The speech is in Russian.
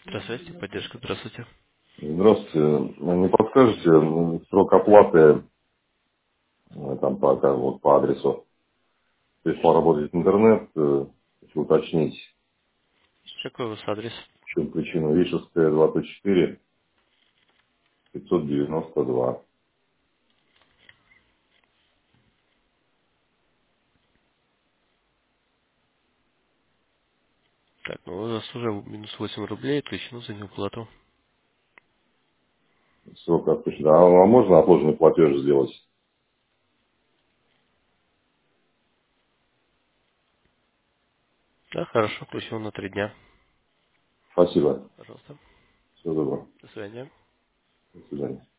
Здравствуйте, поддержка, здравствуйте. Здравствуйте. Не подскажете срок оплаты там по адресу? То есть поработать интернет, если уточнить, Какой у вас адрес? в чем причина. Вишевская, 24, 592. Так, ну у нас уже минус 8 рублей, отключено за неуплату. Срок отпущен. А можно отложенный платеж сделать? Да, хорошо, включено на 3 дня. Спасибо. Пожалуйста. Всего доброго. До свидания. До свидания.